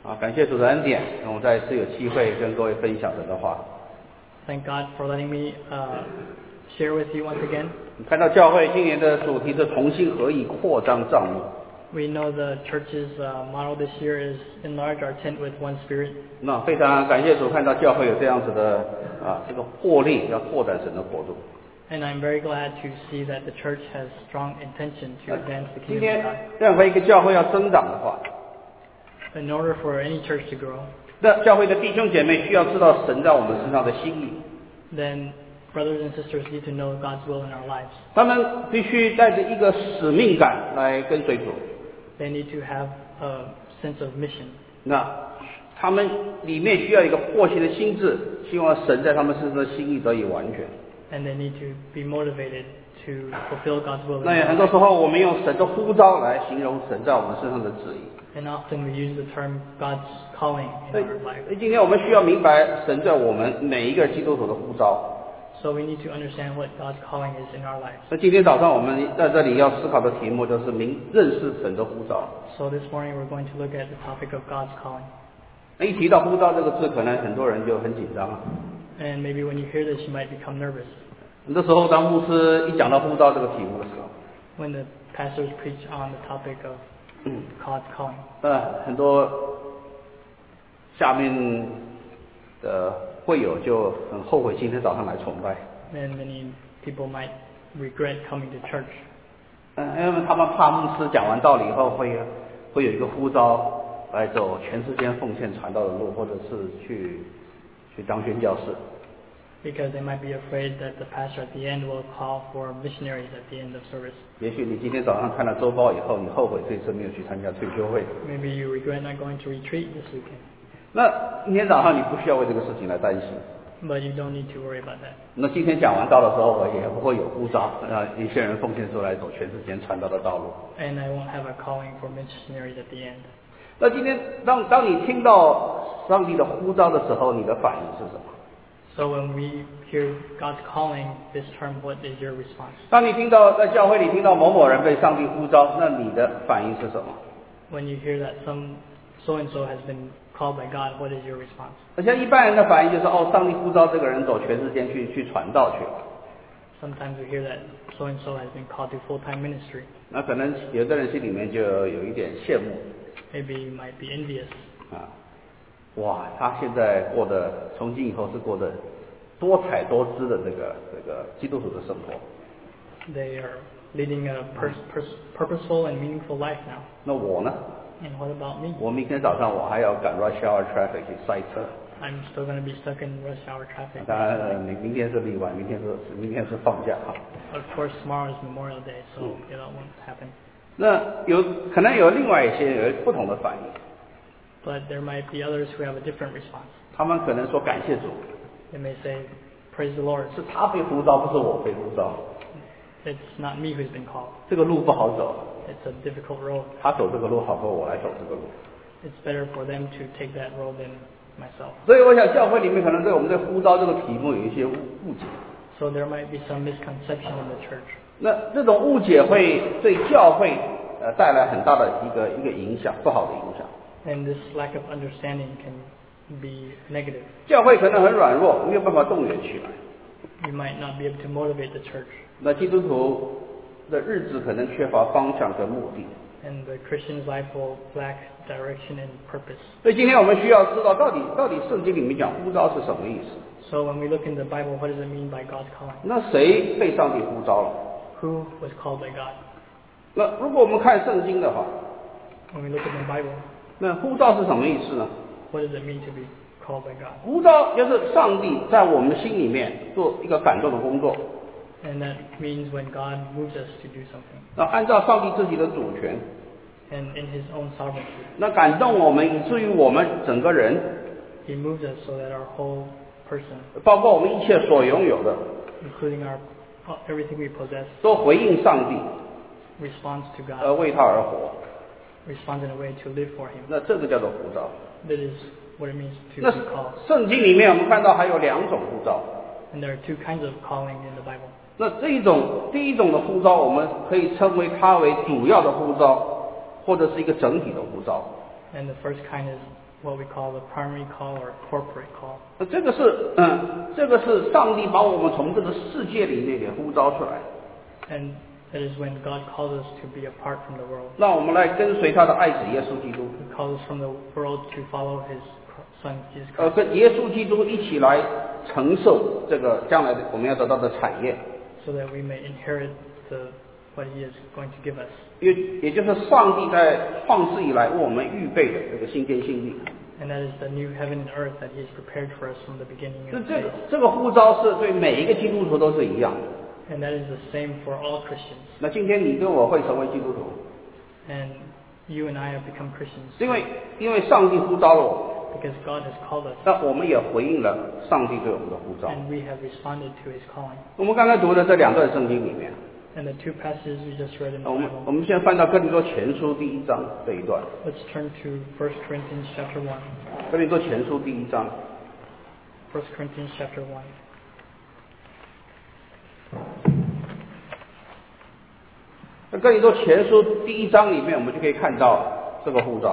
感谢主的恩典，让我再一次有机会跟各位分享神的话。 Thank God for letting me share with you once again. 看到教会今年的主题是同心合意扩张帐幕。 We know the church's motto this year is enlarge our tent with one spirit. 那非常感谢主，看到教会有这样子的这个魄力，要拓展神的国度。 And I'm very glad to see that the church has strong intention to advance the 今 kingdom 天 of God. 任何一个教会要增长的话， In order for any church to grow, 那教会的弟兄姐妹需要知道神在我们身上的心意。 then brothers and sisters need to know God's will in our lives. 他们必须带着一个使命感来跟随主。 They need to have a sense of mission. 那他们里面需要一个迫切的心智，希望神在他们身上的心意得以完全。 And they need to be motivated to fulfill God's will in 那 their 很多 lives. 时候我们用神的呼召来形容神在我们身上的旨意。 And often we use the term God's calling in our life. 今天我们需要明白神在我们每一个基督徒的呼召。 So we need to understand what God's calling is in our lives. 那今天早上我们在这里要思考的题目就是认识神的呼召。 So this morning we're going to look at the topic of God's calling. 那一提到呼召这个字，可能很多人就很紧张了。 And maybe when you hear this, you might become nervous. 很多时候，当牧师一讲到呼召这个题目的时候， When the pastors preach on the topic of God's calling. 很多下面的会友就很后悔今天早上来崇拜。 And many people might regret coming to church. 因为他们怕牧师讲完道理以后会有一个呼召来走全世界奉献传道的路，或者是去当宣教士。 Because they might be afraid that the pastor at the end will call for missionaries at the end of service. 也许你今天早上看了周报以后，你后悔这次没有去参加退休会。 Maybe you regret not going to retreat this weekend. 那今天早上你不需要为这个事情来担心。 But you don't need to worry about that. 那今天讲完道的时候，我也不会有呼召，让一些人奉献出来走全世界传道的道路。 And I won't have a calling for missionaries at the end. 那今天当你听到上帝的呼召的时候，你的反应是什么？ So when we hear God's calling, this term, what is your response? 当你听到在教会里听到某某人被上帝呼召，那你的反应是什么？ When you hear that some so-and-so has been called by God, what is your response? 而且一般人的反应就是上帝呼召这个人走全世界去传道去了。 Sometimes we hear that so-and-so has been called to full-time ministry. 那可能有的人心里面就有一点羡慕。 Maybe you might be envious. 哇，他现在从今以后是过得多彩多姿的这个基督徒的生活。 They are leading a purposeful and meaningful life now. 那我呢？ And what about me? 我明天早上我还要赶 rush hour traffic 去塞车。 I'm still going to be stuck in rush hour traffic. 当然，明天是例外，明天是放假哈。 Of course, tomorrow is Memorial Day, so that won't happen. 那可能有另外一些有不同的反应， But there might be others who have a different response. 他们可能说感谢主， They may say, praise the Lord. 是他被呼召，不是我被呼召。 It's not me who's been called. 这个路不好走， It's a difficult road. 他走这个路好过我来走这个路。 It's better for them to take that road than myself. 所以我想教会里面可能对我们对呼召这个题目有一些误解。 So there might be some misconception in the church. 那这种误解会对教会带来很大的一个影响，不好的影响。 And this lack of understanding can be negative. 教会可能很软弱，没有办法动员起来。 You might not be able to motivate the church. 那基督徒的日子可能缺乏方向跟目的。 And the Christian's life will lack direction and purpose. 所以今天我们需要知道到底圣经里面讲呼召是什么意思？ So when we look in the Bible, what does it mean by God's calling? 那谁被上帝呼召了？ Who was called by God? 那如果我们看圣经的话， When we look in the Bible, 那呼召是什么意思呢？ what does it mean to be called by God? 呼召就是上帝在我们心里面做一个感动的工作， And that means when God moves us to do something. 那按照上帝自己的主权， And in His own sovereignty, 那感动我们，以至于我们整个人， He moves us so that our whole person, 包括我们一切所拥有的， including everything we possess, 都回应上帝， responds to 而 God, 为他而活。 responds in a way to live for Him. 那这个叫做呼召。 That is what it means to 那 be called. 圣经里面我们看到还有两种呼召。 And there are two kinds of calling in the Bible. 那第一种的呼召，我们可以称为它为主要的呼召，或者是一个整体的呼召。 And the first kind is what we call the primary call or corporate call. 这个是上帝把我们从这个世界里面给呼召出来， And that is when God calls us to be apart from the world. 让我们来跟随他的爱子耶稣基督， He calls us from the world to follow His Son Jesus Christ. 跟耶稣基督一起来承受这个将来我们要得到的产业， So that we may inherit what He is going to give us. 也就是上帝在创世以来为我们预备的这个新天新地。 And that is the new heaven and earth that He has prepared for us from the beginning of days. 这个呼召是对每一个基督徒都是一样的。 And that is the same for all Christians. 那今天你跟我会成为基督徒， And you and I have become Christians 因为上帝呼召了我们， because God has called us. 那我们也回应了上帝对我们的呼召。 And we have responded to His calling. 我们刚才读的这两段圣经里面， And the two passages we just read in the 我 Bible. 们先翻到哥林多前书第1章这一段。 Let's turn to 1 Corinthians chapter 1. 哥林多前书第1章， 1 Corinthians chapter 1. 在哥林多前书第1章里面，我们就可以看到这个呼召。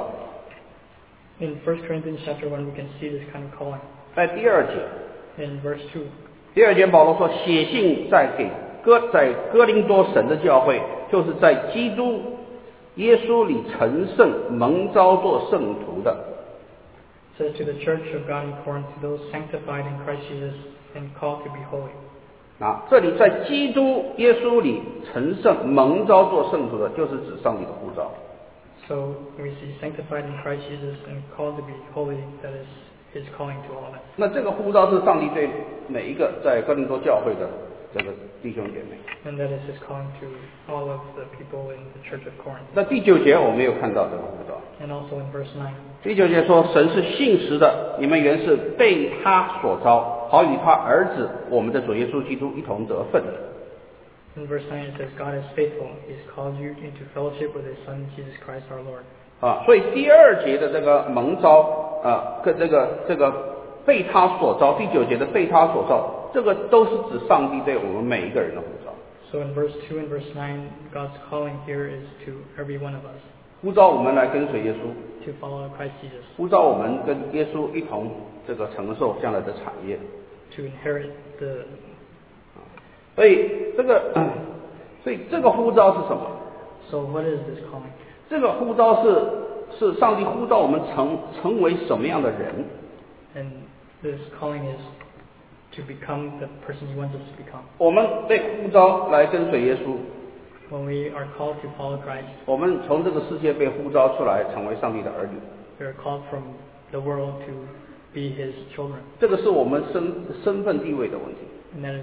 In 1 Corinthians chapter 1, we can see this kind of calling. 在第2节， In verse 2, 第2节保罗说：“写信在哥林多神的教会，就是在基督耶稣里成圣蒙召做圣徒的。” says to the church of God in Corinth, to those sanctified in Christ Jesus and called to be holy. 这里在基督耶稣里成圣蒙召做圣徒的，就是指上帝的呼召。 So we see sanctified in Christ Jesus and called to be holy, that is His calling to all of us. 那这个呼召是上帝对每一个在哥林多教会的这个弟兄姐妹。 And that is His calling to all of the people in the church of Corinth. 那第9节我们有看到这个呼召。 And also in verse 9, 第9节说：“神是信实的，你们原是被他所召，好与他儿子我们的主耶稣基督一同得分。” in verse 9 it says, God is faithful. He has called you into fellowship with His Son, Jesus Christ our Lord. 所以第2节的这个蒙召跟这个被他所召，第9节的被他所召，这个都是指上帝对我们每一个人的呼召。 So in verse 2 and verse 9, God's calling here is to every one of us 呼召我们来跟随耶稣， to follow Christ Jesus, 呼召我们跟耶稣一同这个承受将来的产业。 to inherit the. 所以这个呼召是什么？ So what is this calling? 这个呼召是上帝呼召我们成为什么样的人？ And this calling is to become the person He wants us to become. 我们被呼召来跟随耶稣， When we are called to follow Christ, 我们从这个世界被呼召出来，成为上帝的儿女。 we are called from the world to be His children. 这个是我们身份地位的问题。 And that is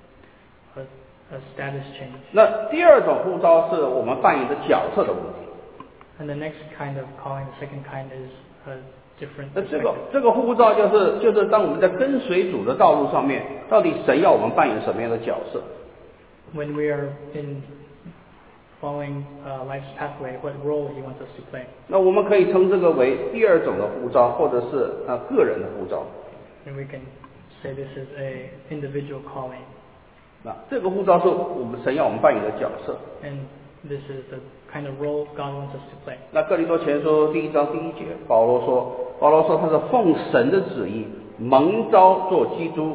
a status change. 那第2种呼召是我们扮演的角色的问题。 And the next kind of calling, the second kind, is a different 那 perspective. 这个呼召就是当我们在跟随主的道路上面，到底神要我们扮演什么样的角色？ When we are in following life's pathway, what role He wants us to play. 那我们可以称这个为第2种的呼召，或者是个人的呼召。 And we can say this is a individual calling. 那这个呼召是我们神要我们扮演的角色。 And this is the kind of role God wants us to play. 那哥林多前书第1章第1节，保罗说他是奉神的旨意蒙召做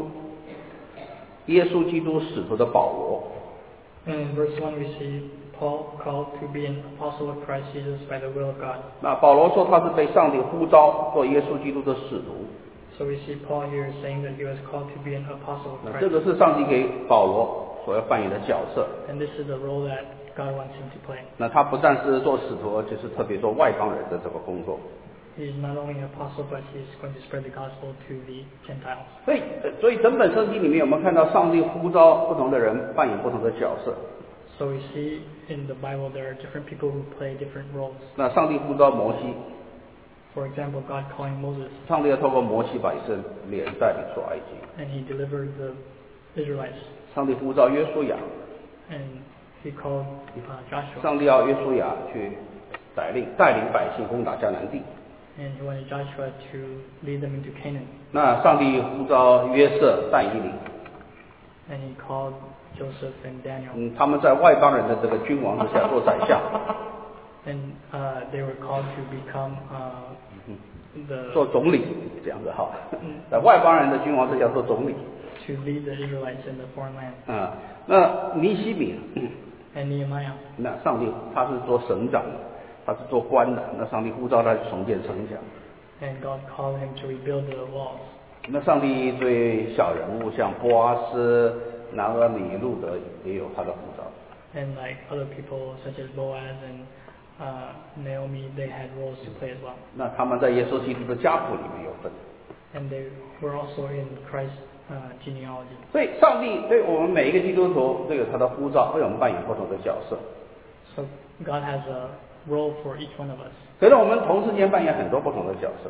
耶稣基督使徒的保罗。 And in verse 1 we see Paul called to be an apostle of Christ Jesus by the will of God. 那保罗说他是被上帝呼召做耶稣基督的使徒。 So we see Paul here saying that he was called to be an apostle of 那 Christ. 这个是上帝给保罗所要扮演的角色。 And this is the role that God wants him to play. 那他不但是做使徒，而且是特别做外邦人的这个工作。 He's not only an apostle, but he's going to spread the gospel to the Gentiles. 所以整本圣经里面，我们看到上帝呼召不同的人扮演不同的角色。 So we see in the Bible there are different people who play different roles. 那上帝呼召摩西， For example, God calling Moses, 上帝要透过摩西把以色列人带领出埃及。 and he delivered the Israelites. 上帝呼召约书亚， And he called Joshua. 上帝要约书亚去带领百姓攻打迦南地。 And he wanted Joshua to lead them into Canaan. 那上帝呼召约瑟、但以理， And he called Joseph and Daniel. 他们在外邦人的这个君王之下做宰相。 And they were called to become 做总理这样子哈。在外邦人的君王之下做总理。 to lead the Israelites in the foreign land. 那尼希米 And Nehemiah. 那上帝他是做省长的，他是做官的，那上帝呼召他去重建城墙。 And God called him to rebuild the walls. 那上帝对小人物像波阿斯、拿俄米、路德也有他的呼召。 And like other people such as Boaz and Naomi, they had roles to play as well. 那他们在耶稣基督的家谱里面有份。 And they were also in Christ's genealogy. 所以上帝对我们每一个基督徒都有他的呼召，为我们扮演不同的角色。 So God has a role for each one of us. 可是我们同时间扮演很多不同的角色。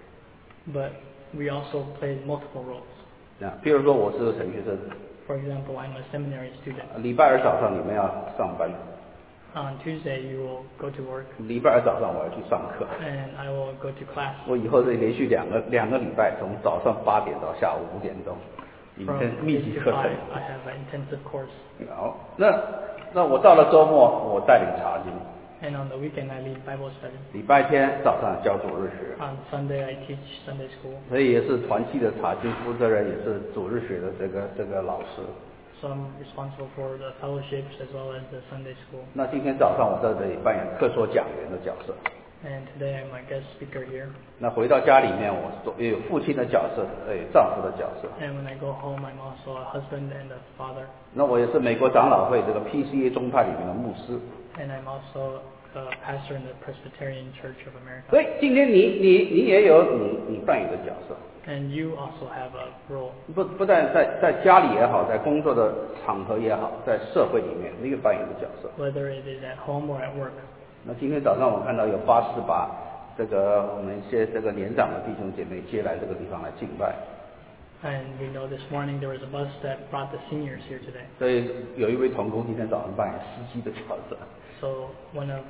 But we also play multiple roles. 比如说我是神学生。 For example, I'm a seminary student. 礼拜二早上你们要上班。 On Tuesday you will go to work. 礼拜二早上我要去上课。 And I will go to class. 我以后是连续两个礼拜，从早上8点到下午5点钟，密集课程。 I have an intensive course. 好，那我到了周末，我带领查经。 And on the weekend I lead Bible study. 礼拜天早上教主日学。 On Sunday I teach Sunday school. 所以也是团契的查经负责人，也是主日学的这个老师。 So I'm responsible for the fellowships as well as the Sunday school. 那今天早上我在这里扮演客说讲员的角色。 And today I'm a guest speaker here. 那回到家里面，我也有父亲的角色，也有丈夫的角色。 And when I go home, I'm also a husband and a father. 那我也是美国长老会这个 PCA 宗派里面的牧师。 And I'm also a pastor in the Presbyterian Church of America. 所以今天你也有你扮演的角色。 And you also have a role. 不但在家里也好，在工作的场合也好，在社会里面，你有扮演的角色。 Whether it is at home or at work. 那今天早上我看到有巴士把我们一些年长的弟兄姐妹接来这个地方来敬拜。 And we know this morning there was a bus that brought the seniors here today. 所以有一位同工今天早上扮演司机的角色。 So one of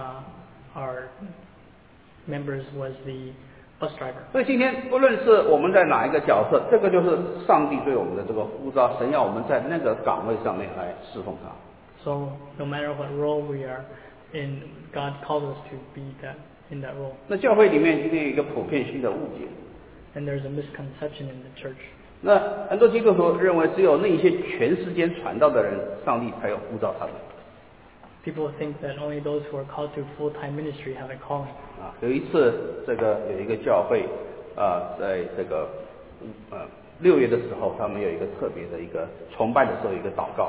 our members was the bus driver. 所以今天不论是我们在哪一个角色，这个就是上帝对我们的这个呼召，神要我们在那个岗位上面来侍奉他。 So no matter what role we are in, God calls us to be in that role. 那教会里面今天有一个普遍性的误解。 And there's a misconception in the church. 那很多基督徒认为只有那些全世界传道的人，上帝才有呼召他们。 People think that only those who are called to full-time ministry have a calling. 有一次有一个教会在6月的时候，他们有一个特别的一个崇拜的时候有一个祷告。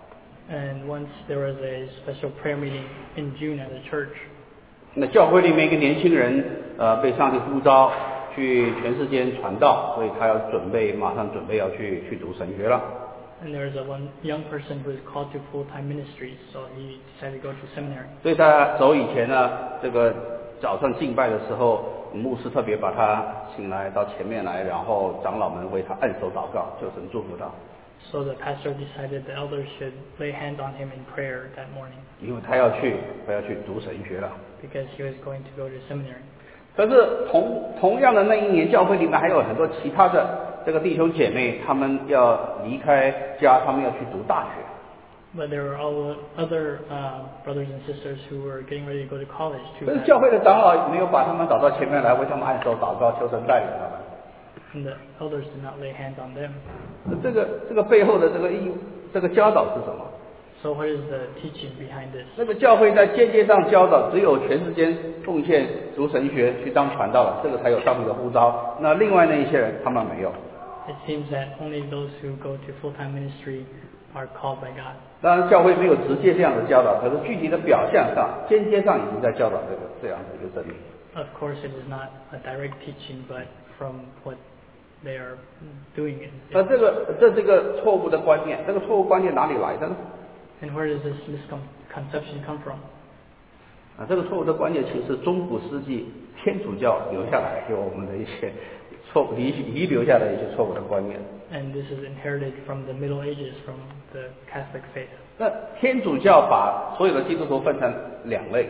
And once there was a special prayer meeting in June at the church. 那教会里面一个年轻人被上帝呼召去全世界传道，所以他马上准备要去读神学了。 And there is one young person who is called to full-time ministry, so he decided to go to seminary. 所以他走以前呢，早上敬拜的时候，牧师特别把他请来到前面来，然后长老们为他按手祷告，求神祝福他。 So the pastor decided the elders should lay hands on him in prayer that morning. 因为他要去读神学了。 Because he was going to go to seminary. 可是同样的那一年，教会里面还有很多其他的弟兄姐妹，他们要离开家，他们要去读大学。 But there were all other brothers and sisters who were getting ready to go to college too. 可是教会的长老没有把他们找到前面来，为他们按手祷告，求神带领他们。 And the elders did not lay hands on them. 这个背后的这个教导是什么？ So what is the teaching behind this? 那个教会在间接上教导，只有全世界奉献读神学去当传道了，这个才有上帝的呼召。那另外那一些人，他们没有。 It seems that only those who go to full-time ministry are called by God. 当然，教会没有直接这样的教导，可是具体的表象上、间接上已经在教导这样的一个真理。 Of course, it is not a direct teaching, but from what they are doing it. 那这个错误的观念，这个错误观念哪里来的呢？ And where does this misconception come from? 这个错误的观念其实中古世纪天主教留下来给我们的一些遗留下的一些错误的观念。 And this is inherited from the Middle Ages, from the Catholic faith. 那天主教把所有的基督徒分成2类。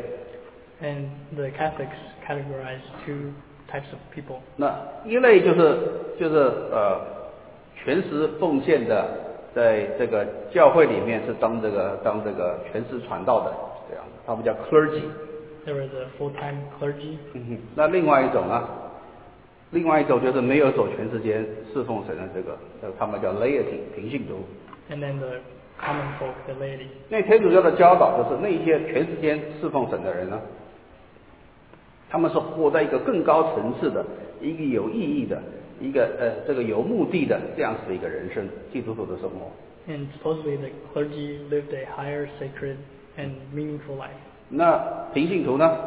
And the Catholics categorize 2 types of people. 那一类就是全时奉献的，在这个教会里面是当这个全时传道的这样，他们叫 clergy。 There is a full-time clergy. 那另外一种呢另外一种就是没有走全世界侍奉神的这个，他们叫 laity 平信徒。 And then the common folk, the laity. 那天主教的教导就是那一些全世界侍奉神的人呢，他们是活在一个更高层次的、一个有意义的、一个这个有目的的这样子的一个人生，基督徒的生活。 And supposedly the clergy lived a higher, sacred, and meaningful life. 那平信徒呢？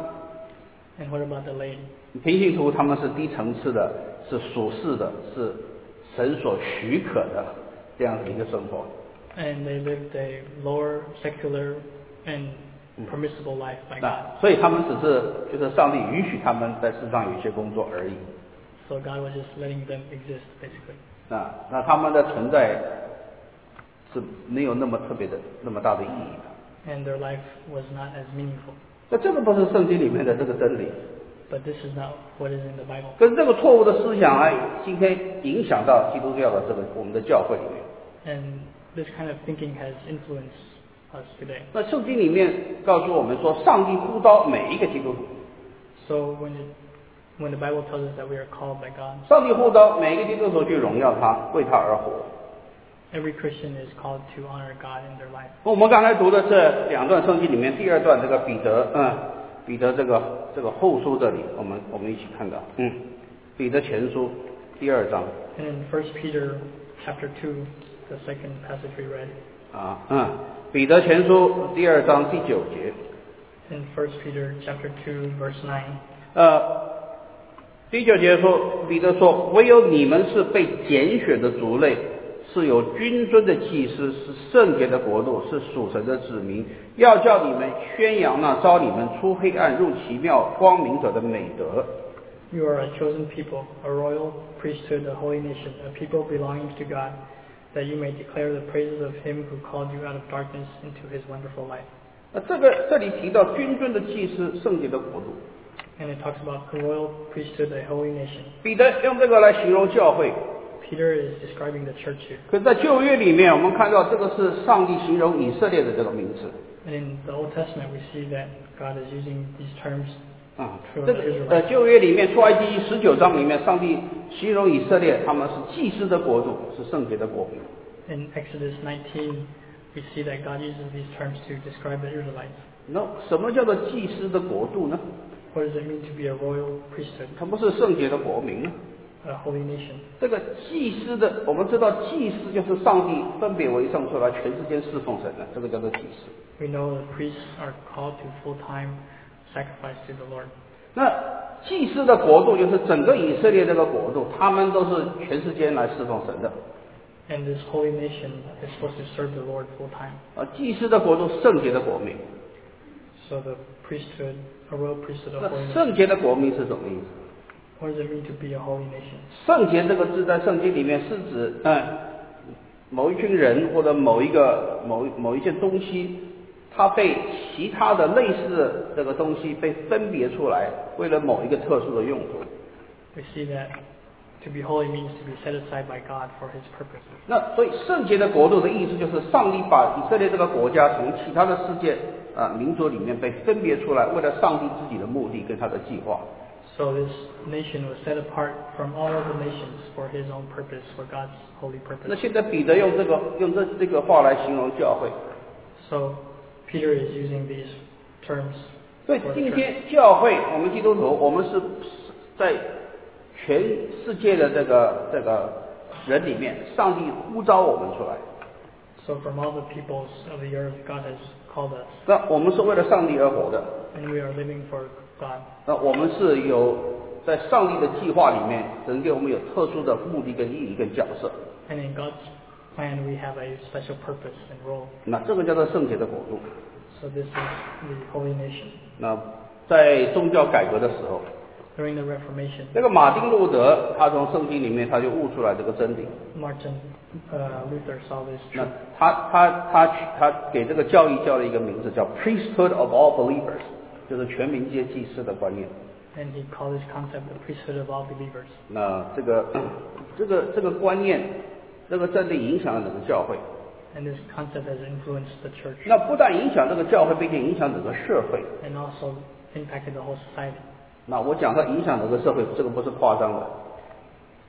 And what about the laity? 平信徒他们是低层次的，是属世的，是神所许可的这样子一个生活。 And they lived a lower, secular, and permissible life by 那 God. 所以他们只是就是上帝允许他们在世上有一些工作而已。 So God was just letting them exist, basically. 那他们的存在是没有那么特别的、那么大的意义的。 And their life was not as meaningful. 那这个不是圣经里面的这个真理。 But this is not what is in the Bible. 可是这个错误的思想今天影响到基督教的我们的教会里面。 And this kind of thinking has influenced us today. 那圣经里面告诉我们说，上帝呼召每一个基督徒。 So when the Bible tells us that we are called by God, 上帝呼召每一个基督徒去荣耀他，为他而活。 every Christian is called to honor God in their life. 我们刚才读的这两段圣经里面，第二段这个彼得这个后书这里，我们一起看到，彼得前书第2章。 And in 1 Peter chapter 2, the second passage we read. 彼得前书第2章第9节。 In 1 Peter chapter 2, verse 9. 第9节说，彼得说，唯有你们是被拣选的族类，是有君尊的祭司，是圣洁的国度，是属神的子民，要叫你们宣扬那召你们出黑暗入奇妙光明者的美德。 You are a chosen people, a royal priesthood, a holy nation, a people belonging to God, that you may declare the praises of him who called you out of darkness into his wonderful light. 这里提到君尊的祭司，圣洁的国度。 And it talks about a royal priesthood, a holy nation. 彼得用这个来形容教会。 Peter is describing the church here. 可是在旧约里面，我们看到这个是上帝形容以色列的这个名词。 And in the Old Testament, we see that God is using these terms 这个旧约里面出埃及记19章里面，上帝形容以色列他们是祭司的国度，是圣洁的国民。 In Exodus 19, we see that God uses these terms to describe the Israelites. 那什么叫做祭司的国度呢？ What does it mean to be a royal priesthood, 它不是圣洁的国民呢？ a holy nation? 这个祭司的，我们知道祭司就是上帝分别为圣出来全世界侍奉神的，这个叫做祭司。 We know the priests are called to full-time sacrifice to the Lord. 那祭司的国度就是整个以色列这个国度，他们都是全世界来侍奉神的。 And this holy nation is supposed to serve the Lord full-time. 祭司的国度，圣洁的国民。 So the priesthood, a royal priesthood of 那 holy nation. 圣洁的国民是什么意思？ What does it mean to be a holy nation? 圣洁这个字在圣经里面是指，某一群人或者某一件东西，它被其他的类似的这个东西被分别出来，为了某一个特殊的用途。 We see that to be holy means to be set aside by God for his purposes. 那所以圣洁的国度的意思就是上帝把以色列这个国家从其他的世界民族里面被分别出来，为了上帝自己的目的跟他的计划。 So this nation was set apart from all other nations for his own purpose, for God's holy 那 purpose. 现在彼得用这个话来形容教会。 So Peter is using these terms 所以 for the 今 church. 天教会，我们基督徒，我们是在全世界的这个人里面，上帝呼召我们出来。 So from all the peoples of the earth, God has called us, 那我们是为了上帝而活的。 and we are living for God. 那我们是有在上帝的计划里面，神给我们有特殊的目的跟意义跟角色。 And in God's plan, we have a special purpose and role. 那这个叫做圣洁的国度。 So this is the holy nation. 那在宗教改革的时候， During the Reformation, 这个马丁路德他从圣经里面他就悟出来这个真理。 Martin Luther saw this 那 truth. 他给这个教义叫了一个名字叫 priesthood of all believers， 就是全民皆祭司的观念。 And he called this concept the priesthood of all believers. 那这个观念，这个真理影响了整个教会。 And this concept has influenced the church 那不但影响这个教会，并且影响整个社会。 and also impacted the whole society. 那我讲它影响整个社会，这个不是夸张的。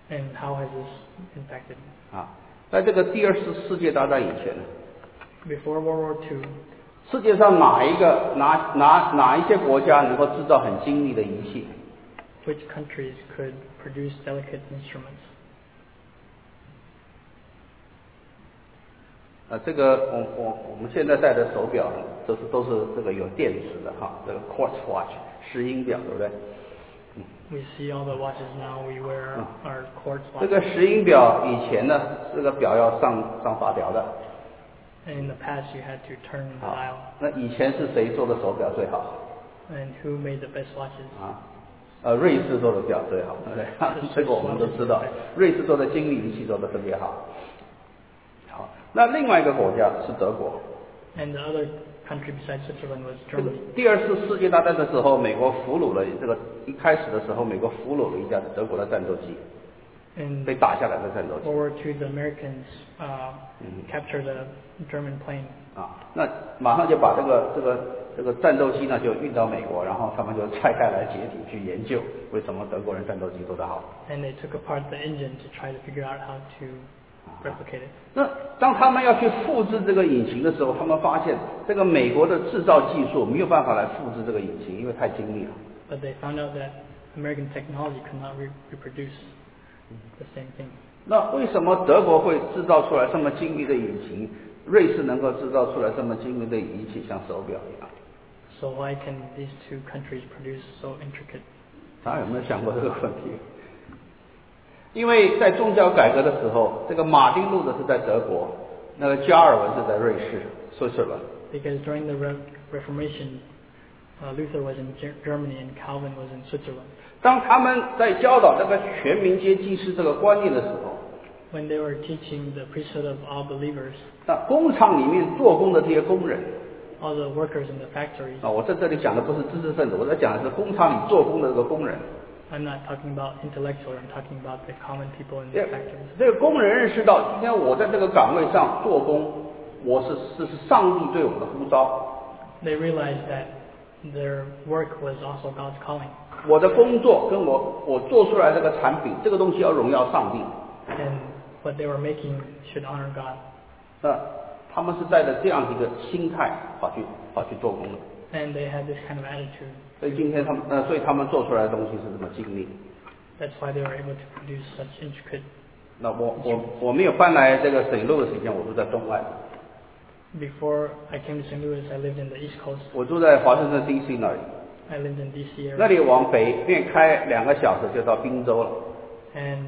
And how has this impacted? 啊，在这个第二次世界大战以前呢， Before World War II, 世界上哪一些国家能够制造很精密的仪器？ which countries could produce delicate instruments? 这个我们现在戴的手表都是这个有电池的哈，这个 quartz watch 石英表，对不对？ We see all the watches now we wear are quartz 这 watches. 个石英表以前呢，这个表要上发条的。 And in the past, you had to turn the 好， dial. 那以前是谁做的手表最好？ And who made the best watches? 瑞士做的表最好，对不对？这个我们都知道，瑞士做的精密仪器做的特别好。好，那另外一个国家是德国。 And the other country besides Switzerland was 这个 Germany. 第二次世界大战的时候，美国俘虏了一开始的时候，美国俘虏了一架德国的战斗机， In 被打下来的战斗机。 World War II, the Americans captured a German plane. 那马上就把这个战斗机呢就运到美国，然后他们就拆开来解体去研究为什么德国人战斗机做得好。 And they took apart the engine to try to figure out how to replicate it. 那当他们要去复制这个引擎的时候，他们发现这个美国的制造技术没有办法来复制这个引擎，因为太精密了。 But they found out that American technology could not reproduce the same thing. 那为什么德国会制造出来这么精密的引擎，瑞士能够制造出来这么精密的仪器，像手表一样？ So why can these two countries produce so intricate? 大家有没有想过这个问题？因为在宗教改革的时候，这个马丁路德是在德国，那个加尔文是在瑞士 （Switzerland）。 Because during the Reformation, Luther was in Germany and Calvin was in Switzerland. 当他们在教导这个全民皆祭司这个观念的时候， When they were teaching the priesthood of all believers, 那工厂里面做工的这些工人， all the workers in the factories, 我在这里讲的不是知识分子，我在讲的是工厂里做工的这个工人。 I'm not talking about intellectual, I'm talking about the common people in the factories. 这个工人认识到，今天我在这个岗位上做工，这是上帝对我的呼召。 They realized that their work was also God's calling. 我的工作跟我做出来这个产品，这个东西要荣耀上帝。 And what they were making should honor God. 那他们是带着这样一个心态跑去做工的。 And they had this kind of attitude. 所以今天所以他们做出来的东西是这么精密。 That's why they were able to produce such intricate. 那我没有搬来这个圣路的时间，我住在东岸。 Before I came to St. Louis, I lived in the East Coast. 我住在华盛顿 DC 那里， I lived in D.C. 那 area. 里往北面开2个小时就到宾州了。 And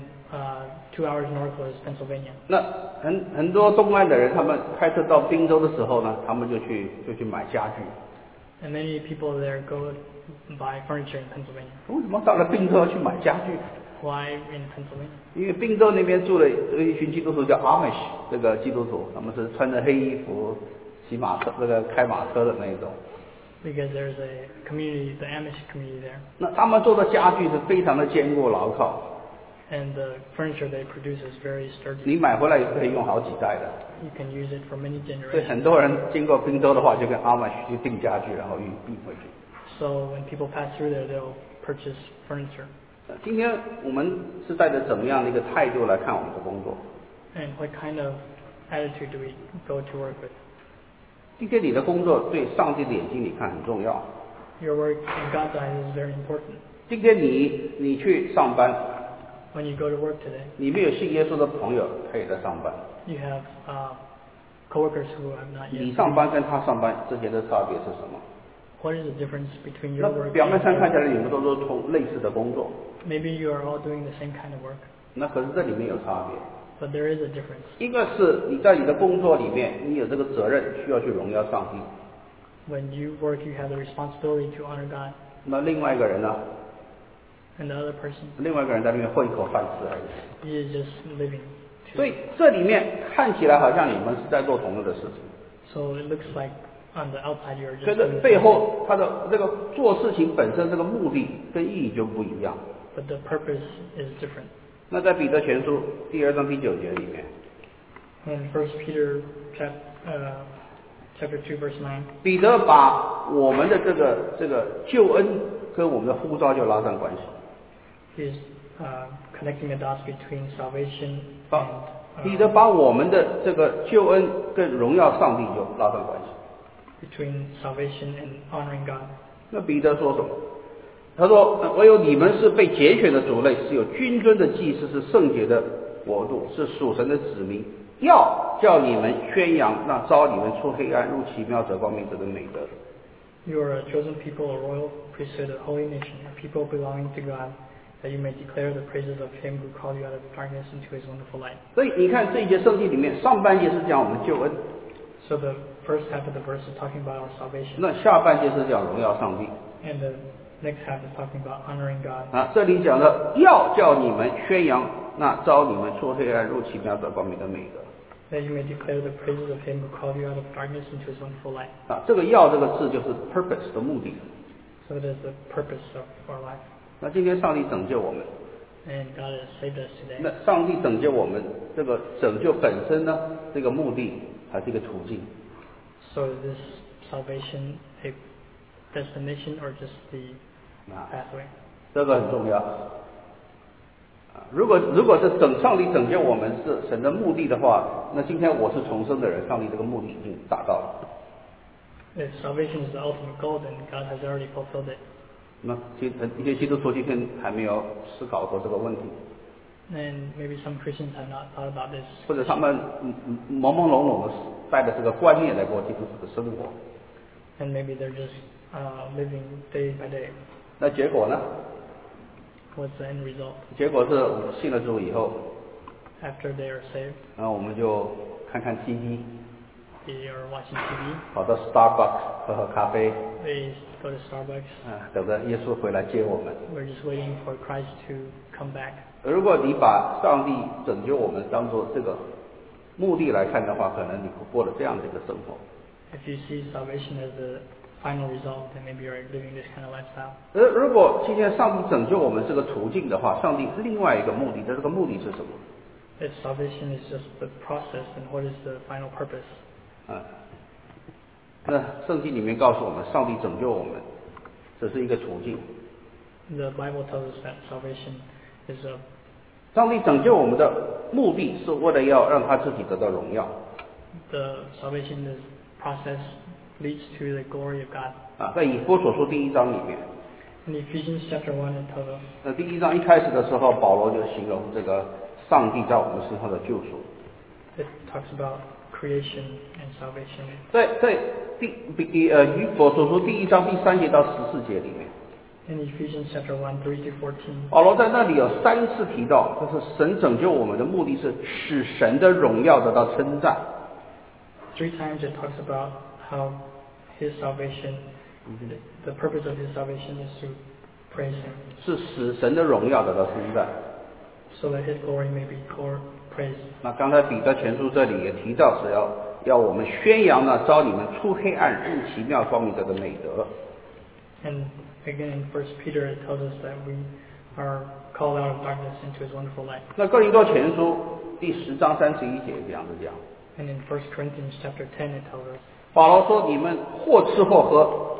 2 hours north was Pennsylvania. 那很多东岸的人，他们开车到宾州的时候呢，他们就去买家具。 And many people there go buy furniture in Pennsylvania. 为什么到了宾州要去买家具？ Why in Pennsylvania? 因为宾州那边住了一群基督徒叫 Amish 这个基督徒，他们是穿着黑衣服，骑马车开马车的那种。 Because there's a community, the Amish community there. 那他们做的家具是非常的坚固牢靠， And the furniture they produce is very 你 sturdy. 买回来也可以用好几代的。 You can use it for many 所以 generations. 很多人经过宾州的话，就跟 Amish 去订家具，然后运回去。 So when people pass through there, they'll purchase furniture. 今天我们是带着怎么样的一个态度来看我们的工作？ And what kind of attitude do we go to work with? 今天你的工作对上帝的眼睛里看很重要。 Your work in God's eyes is very important. 今天你去上班， When you go to work today, 你没有信耶稣的朋友，他也在上班。 you have coworkers who have not 你 yet. 上班跟他上班之间的差别是什么？ What is the difference between 那 your work 表面 and 上看起 their 来你们都是从类似的工作， work? Maybe you are all doing the same kind of work, 那可是这里面有差别。 but there is a difference. 一个是你在你的工作里面，你有这个责任需要去荣耀上帝。 When you work, you have the responsibility to honor God. 那另外一个人呢？ And the other person, 另外一个人在那边混一口饭吃而已。 he is just living. 所以这里面看起来好像你们是在做同样的事情， So it looks like on the outside you are 可 just 是 doing the 背 same 后他的这个做事情本身这个目的跟意义就不一样。 thing, but the purpose is different. 那在彼得前书第2章第9节里面， In 1 Peter chapter 2 verse 9, 彼得把我们的这个救恩跟我们的呼召就拉上关系。 he's connecting the dots between salvation 把 and 彼得把我们的这个救恩跟荣耀上帝就拉上关系。 between salvation and honoring God. 那彼得说什么？他说：“唯有你们是被拣选的族类，是有君尊的祭司，是圣洁的国度，是属神的子民，要叫你们宣扬那招你们出黑暗入奇妙者光明者的美德。” You are a chosen people, a royal priesthood, a holy nation, a people belonging to God, that you may declare the praises of Him who called you out of darkness into His wonderful light. 所以你看这一节圣经里面，上半节是讲我们救恩， So the first half of the verse is talking about our salvation, 那下半节是讲荣耀上帝 and the next half is talking about honoring God. 啊。这里讲的要叫你们宣扬那招你们出黑暗入奇妙者光明的美德 That you may declare the praises of Him who called you out of darkness into His wonderful light. 啊。这个要这个字就是 purpose 的目的。 So it is the purpose of our life. 那今天上帝拯救我们， And God has saved us today. 那上帝拯救我们这个拯救本身呢，这个目的还是一个途径？ So is this salvation a destination or just the 啊， pathway? 这个很重要。啊，如果是上帝拯救我们是神的目的的话，那今天我是重生的人，上帝这个目的已经达到了。 If salvation is the ultimate goal, then God has already fulfilled it. 那一些基督徒今天还没有思考过这个问题， And maybe some Christians have not thought about this, 或者他们朦朦胧胧的带着这个观念来过基督徒的生活， and maybe they're just living day by day. 那结果呢？ What's the end result? 结果是我们信了主以后， After they are saved, 然后我们就看看 TV， they are watching TV, 跑到 Starbucks 喝咖啡， they go to Starbucks. 等着耶稣回来接我们。 We're just waiting for Christ to come back. 如果你把上帝拯救我们当做这个目的来看的话，可能你过了这样的一个生活。 If you see salvation as the final result, then maybe you're living this kind of lifestyle. 如果今天上帝拯救我们是个途径的话，上帝另外一个目的，这个目的是什么？ If salvation is just the process, then what is the final purpose? 那圣经里面告诉我们，上帝拯救我们只是一个途径。 The Bible tells us that salvation is a 上帝拯救我们的目的是为了要让他自己得到荣耀。 the salvation is process leads to the glory of God. 在以弗所书第1章里面， In Ephesians chapter 1 it tells us 那第1章一开始的时候，保罗就形容这个上帝在我们身上的救赎。 it talks about creation and salvation. 在以弗所书第1章第3节到14节里面， In Ephesians chapter 1, 3 to 14, 保罗在那里有3次提到，就是神拯救我们的目的是使神的荣耀得到称赞。 3 times it talks about how His salvation, the purpose of His salvation is to praise Him, 是使神的荣耀得到称赞。 so that His glory may be praised. 那刚才彼得前书这里也提到是要我们宣扬呢，招你们出黑暗入奇妙光明者的美德。 And again in 1 Peter it tells us that we are called out of darkness into His wonderful light. 那哥林多前书第10章31节这样子讲， And in 1 Corinthians chapter 10 it tells us, 保罗说你们或吃或喝。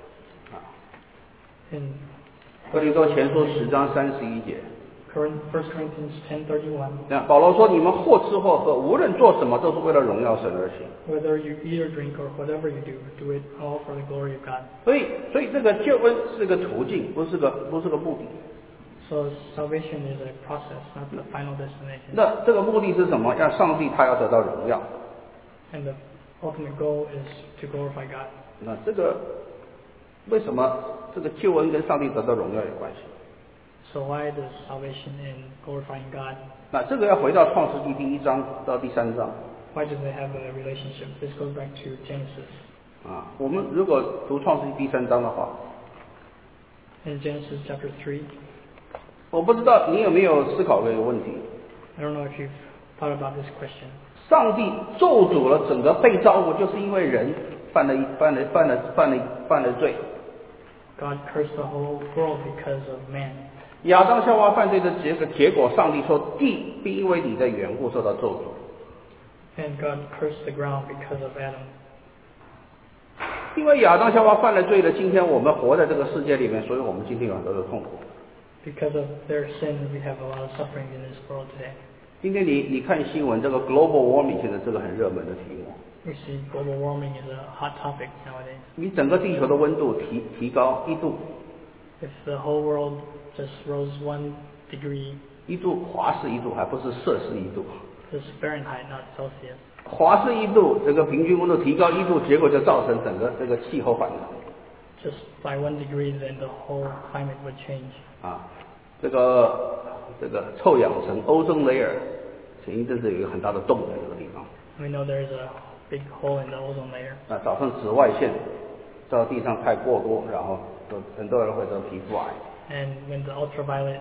in 哥林多前书10章31节， 1 Corinthians 10:31, 那保罗说你们或吃或喝，无论做什么，都是为了荣耀神而行。 whether you eat or drink or whatever you do, do it all for the glory of God. 所以这个救恩是个途径，不是个目的。 So salvation is a process, not the final destination. 那这个目的是什么？让上帝他要得到荣耀。 And the ultimate goal is to glorify God. 那这个为什么这个救恩跟上帝得到荣耀有关系？ So why does salvation and glorifying God, 那这个要回到创世纪第1章到第3章。 why do they have a relationship? This goes back to Genesis. 我们如果读创世纪第3章的话， In Genesis chapter 3, 我不知道你有没有思考过一个问题： I don't know if you've thought about this question. 上帝咒诅了整个被造物，就是因为人犯了罪。 God cursed the whole world because of man. 亚当夏娃犯罪的结果，上帝说地必因为你的缘故受到咒诅。 And God cursed the ground because of Adam. 因为亚当夏娃犯了罪了，今天我们活在这个世界里面，所以我们今天有很多的痛苦。 Because of their sin, we have a lot of suffering in this world today. 今天你看新闻，这个 global warming 现在这个很热门的题目。 We see global warming is a hot topic nowadays. 你整个地球的温度提高1度， If the whole world just rose 1 degree, 1度华氏1度，还不是摄氏1度。 this is Fahrenheit, not Celsius. 华氏1度，这个平均温度提高1度，结果就造成整个这个气候反常。 Just by 1 degree, then the whole climate would change. 啊，这个臭氧层 ozone layer 前一阵子有一个很大的洞在这个地方。 We know there's a big hole in the ozone layer. 那早上紫外线照地上太过多，然后很多人会得皮肤癌。 And when the ultraviolet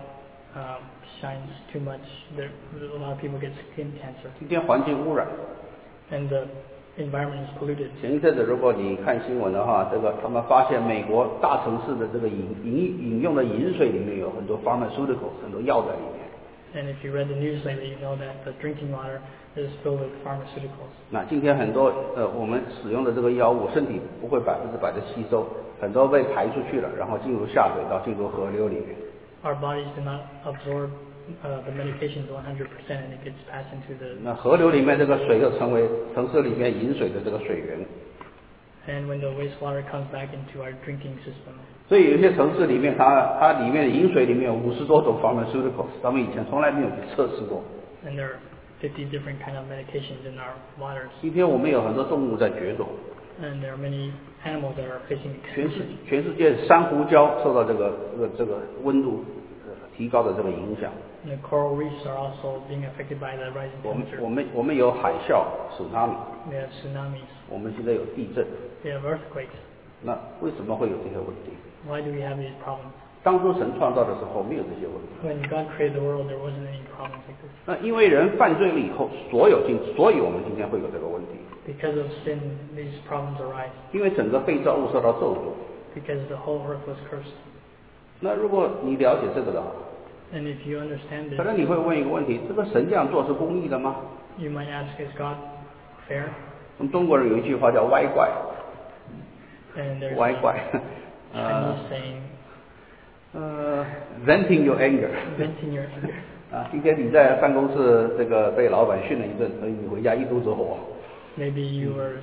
shines too much, a lot of people get skin cancer. 今天环境污染。 And the environment is polluted. 前一阵子，如果你看新闻的话，这个他们发现美国大城市的这个饮用的饮水里面有很多 pharmaceuticals， 很多药在里面。 And if you read the news lately, you know that the drinking water is filled with pharmaceuticals. 那今天很多我们使用的这个药物，身体不会100%的吸收，很多被排出去了，然后进入下水道，进入河流里面。 Our bodies do not absorb the medications 100%, and it gets passed into the. 那河流里面这个水就成为城市里面饮水的这个水源。 And when the wastewater comes back into our drinking system. 所以有些城市里面，它里面的饮水里面有50多种 pharmaceuticals， 他们以前从来没有去测试过。 And there are 50 different kind of medications in our waters. 今天我们有很多动物在绝种。 And there are many animals that are facing extinction. 全世界珊瑚礁受到这个温度提高的这个影响。 And the coral reefs are also being affected by the rising temperature. 我们有海啸 tsunami， We have tsunamis. 我们现在有地震。 We have earthquakes. 那为什么会有这些问题？ Why do we have these problems? 当初神创造的时候没有这些问题。 When God created the world, there wasn't any problems like this. 那因为人犯罪了以后，所以我们今天会有这个问题。 Because of sin, these problems arise. 因为整个被造物受到咒诅。 Because the whole earth was cursed. 那如果你了解这个的话， And if you understand 可 this, 能你会问一个问题：这个神这样做是公义的吗？ you might ask, is God fair? 我们中国人有一句话叫歪怪， And there's 歪怪。 a Chinese saying, venting your anger。 venting your anger. 啊，今天你在办公室这个被老板训了一顿，所以你回家一肚子火。 Maybe you were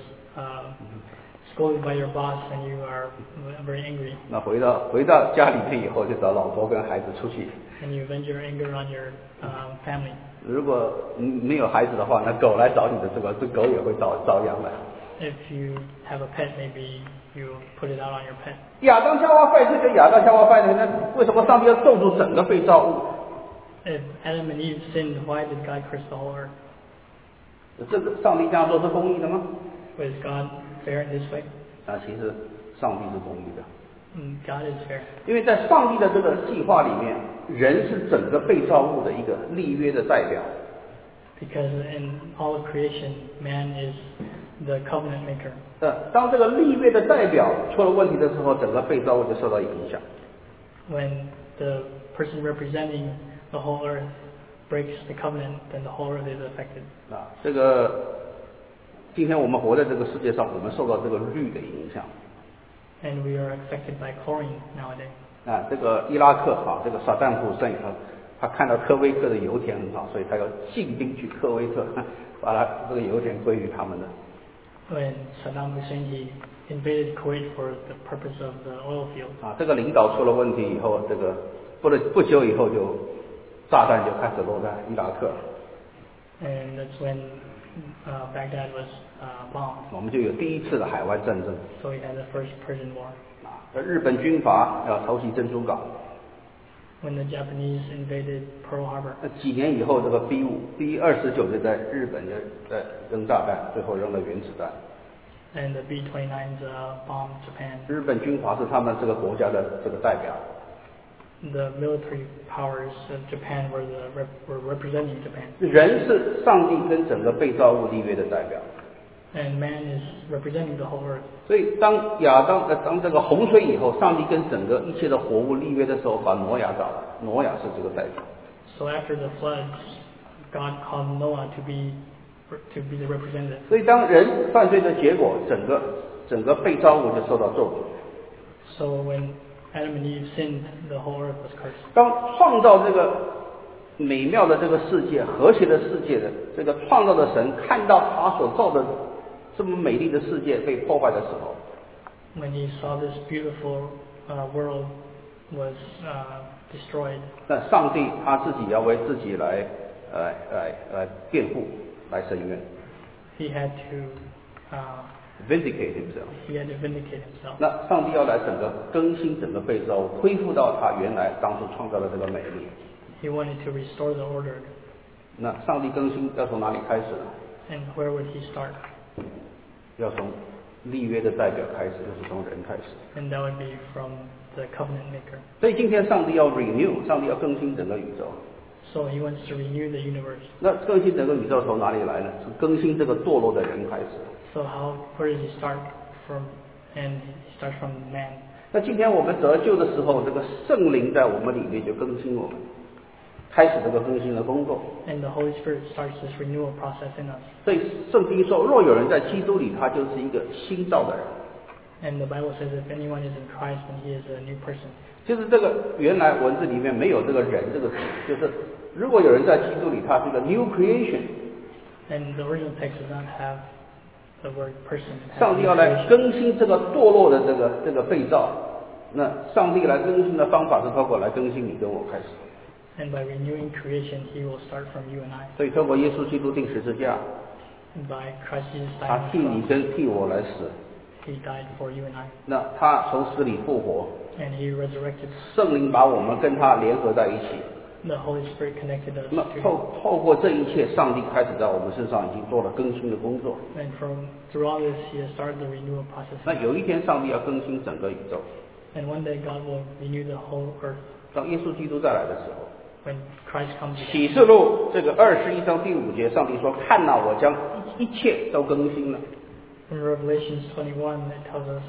scolded by your boss and you are very angry. 那回到家里面以后，就找老婆跟孩子出去。 And you vent your anger on your family. 如果没有孩子的话，那狗来找你的时候，这狗也会遭殃的。 If you have a pet, maybe you put it out on your pet. 亚当夏娃犯罪就亚当夏娃犯罪，那为什么上帝要咒诅整个被造物？ If Adam and Eve sinned, why did God curse the whole earth? 这个上帝这样做是公义的吗？ Was God fair in this way? 啊，其实上帝是公义的。 God is fair. 因为在上帝的这个计划里面，人是整个被造物的一个立约的代表。 Because in all of creation, man is the covenant maker. 当这个立约的代表出了问题的时候，整个被造物就受到影响。 When the person representing the whole earth breaks the covenant, then the whole earth is affected. 啊，这个今天我们活在这个世界上，我们受到这个律的影响。 And we are affected by chlorine nowadays. 啊，这个伊拉克啊，这个萨达姆胡塞他看到科威特的油田很好，所以他要进兵去科威特，把他这个油田归于他们的。 When Saddam Hussein he invaded Kuwait for the purpose of the oil field. 啊，这个领导出了问题以后，这个不久以后就炸弹就开始落在伊拉克。 And that's when Baghdad was bombed. 我们就有第一次的海湾战争。 So we had the first Persian War. 啊，日本军阀要偷袭珍珠港。 When the Japanese invaded Pearl Harbor. 几年以后，这个 B-29就在日本就在扔炸弹，最后扔了原子弹。 And the B-29s bombed Japan. 日本军阀是他们这个国家的这个代表。 The military powers of Japan were representing Japan. 人是上帝跟整个被造物立约的代表。 And man is representing the whole earth. 所以当这个洪水以后，上帝跟整个一切的活物立约的时候，把挪亚找来，挪亚是这个代表。 So after the floods, God called Noah to be the representative. 所以当人犯罪的结果，整个被造物就受到咒诅。 So when Adam and Eve sinned, the whole earth was cursed. 当创造这个美妙的这个世界、和谐的世界的这个创造的神看到他所造的这么美丽的世界被破坏的时候， When he saw this beautiful world was destroyed, 那上帝他自己要为自己来辩护，来伸冤。 he had to Vindicate himself. he had to vindicate himself. 那上帝要来整个更新整个被造物，恢复到他原来当初创造的这个美丽。 He wanted to restore the order. 那上帝更新要从哪里开始呢？ And where would he start? 要从立约的代表开始，就是从人开始。 And that would be from the covenant maker. 所以今天上帝要 renew， 上帝要更新整个宇宙。 So he wants to renew the universe. 那更新整个宇宙从哪里来呢？是更新这个堕落的人开始。 So where does he start from? And he starts from man. 那今天我们得救的时候，这个圣灵在我们里面就更新我们，开始这个更新的工作。 And the Holy Spirit starts this renewal process in us. 所以圣经说，若有人在基督里，他就是一个新造的人。 And the Bible says if anyone is in Christ, then he is a new person. 就是这个原来文字里面没有这个人这个词，就是如果有人在基督里，他是一个 new creation。 And the original text does not have the word person. It has 上帝 new 要来 creation. 更新这个堕落的这个被造，那上帝来更新的方法是透过来更新你跟我开始。 And by renewing creation, he will start from you and I. 所以透过耶稣基督定十字架， And by Christ Jesus 他 dying 替 on 你 the cross, 跟替我来死， he died for you and I. 那他从死里复活， And he resurrected. 圣灵把我们跟他联合在一起。 The Holy Spirit connected us 那 to him. 透过这一切，上帝开始在我们身上已经做了更新的工作。 And through all this, he has started the renewal process. 那有一天，上帝要更新整个宇宙。 And one day God will renew the whole earth. 当耶稣基督再来的时候， When Christ comes 启 again. 示录这个21章第5节，上帝说：“看哪，我将一切都更新了。 In Revelations 21, it tells us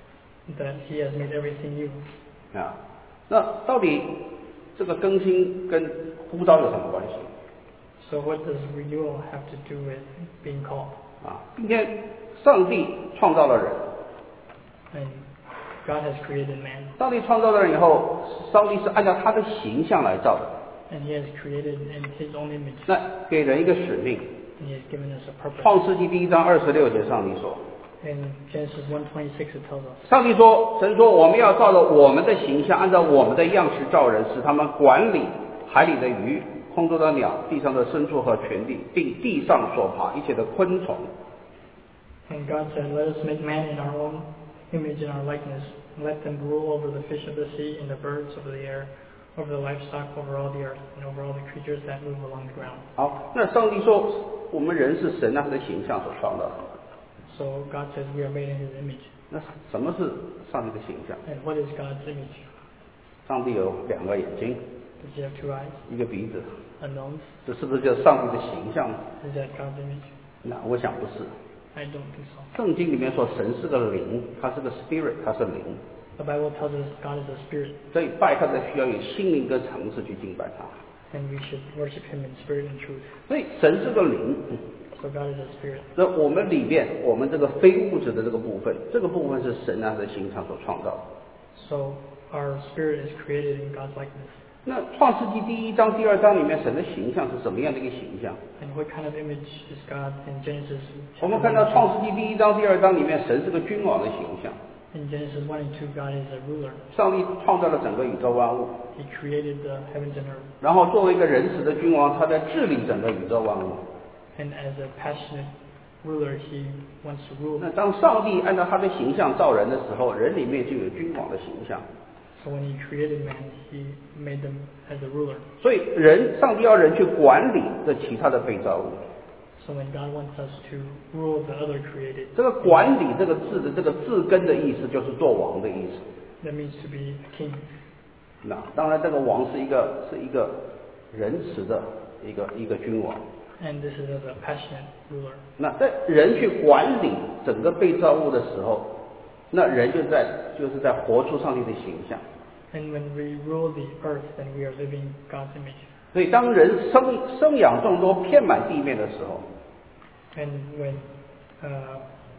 that he has made everything new. ” 啊，那到底这个更新跟呼召有什么关系？ So what does renewal have to do with being called? 啊，今天上帝创造了人， And God has created man. 上帝创造了人以后，上帝是按照他的形象来造的， And he has created in his own image. 那给人一个使命。 And he has given us a purpose. 创世纪1章26节，上帝说。 In Genesis 1:26 it tells us. 上帝说，神说，我们要照着我们的形象，按照我们的样式造人，使他们管理海里的鱼、空中的鸟、地上的牲畜和全地，并地上所爬一切的昆虫。 And God said, let us make man in our own image and our likeness. Let them rule over the fish of the sea and the birds of the air, over the livestock, over all the earth, and over all the creatures that move along the ground. 好，那上帝说，我们人是神他的形象所创造的。 So God says we are made in his image. 那什么是上帝的形象？ And what is God's image? 上帝有2个眼睛， Does he have 2 eyes? 一个鼻子， A nose? 这是不是就是上帝的形象呢？ Is that God's image? 那我想不是。 I don't think so. 圣经里面说，神是个灵，他是个 spirit， 他是灵， The Bible tells us God is a spirit, 所以拜他的需要以心灵跟诚实去敬拜他。 and we should worship him in spirit and truth. 所以神是个灵。 So God is a spirit. 那我们里面，我们这个非物质的这个部分，这个部分是神啊的形象所创造的。 So our spirit is created in God's likeness. 那创世纪1章、2章里面，神的形象是什么样的一个形象？ And what kind of image is God in Genesis? 我们看到创世纪1章、2章里面，神是个君王的形象。 In Genesis 1 and 2, God is a ruler. 上帝创造了整个宇宙万物， He created the heavens and earth. 然后作为一个仁慈的君王，他在治理整个宇宙万物。 And as a passionate ruler, he wants to rule. 那当上帝按照他的形象造人的时候，人里面就有君王的形象。 So when he created man, he made them as a ruler. 所以上帝要人去管理这其他的被造物。 So when God wants us to rule the other created, 这个管理这个字的这个字根的意思就是做王的意思。 that means to be a king. 那当然，这个王是一个仁慈的一个君王。 And this is as a passionate ruler. 那在人去管理整个被造物的时候，那人就是在活出上帝的形象。 And when we rule the earth, then we are living God's image. 所以当人生养众多，遍满地面的时候， And when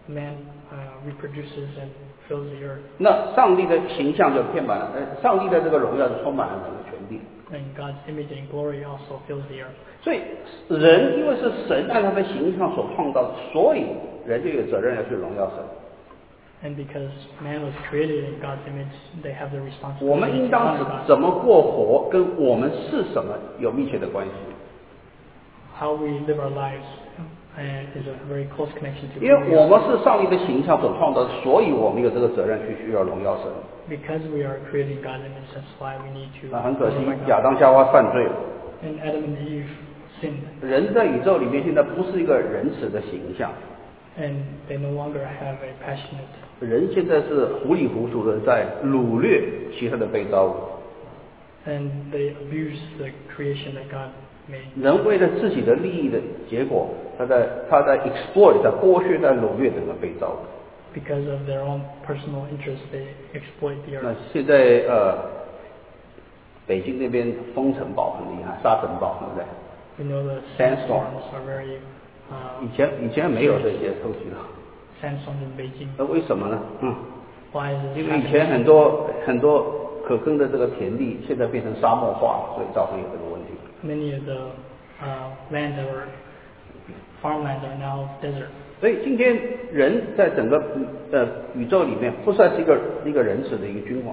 man reproduces and fills the earth. 那上帝的形象就遍满了，上帝的这个荣耀就充满了整个全地。 And God's image and glory also fills the earth. 所以人因为是神按他的形象所创造的，所以人就有责任要去荣耀神。 And because man was created in God's image, they have the 我们 responsibility 应 to 当 honor God. 怎么过活，跟我们是什么有密切的关系。 How we live our lives is a very close connection to 因为 who we 我 are. 们是上帝的形象所创造的，所以我们有这个责任去需要荣耀神。 Because we are created in God's image, that's why we need to 那很可惜 glorify，God. 亚当夏娃犯罪了。 And Adam and Eve sinned, 人在宇宙里面现在不是一个仁慈的形象， and they no longer have a passionate. 人现在是糊里糊涂的在掳掠其他的被造物。 And they abuse the creation that God made. 人为了自己的利益的结果，他在 exploit， 在剥削，在掳掠整个被造物。 Because of their own personal interests, they exploit the 那 earth. 现在北京那边风尘暴很厉害，沙尘暴，对不对？ We know the Sandstorm. sandstorms are very 以前没有这些东西的。 sandstorms in Beijing. 那为什么呢？ Why is this 因为以 happening? 前很多可耕的这个田地，现在变成沙漠化了，所以造成有这个问题。 Many of the lands that were farmlands are now desert. 所以今天人在整个宇宙里面不算是一个仁慈的一个君王，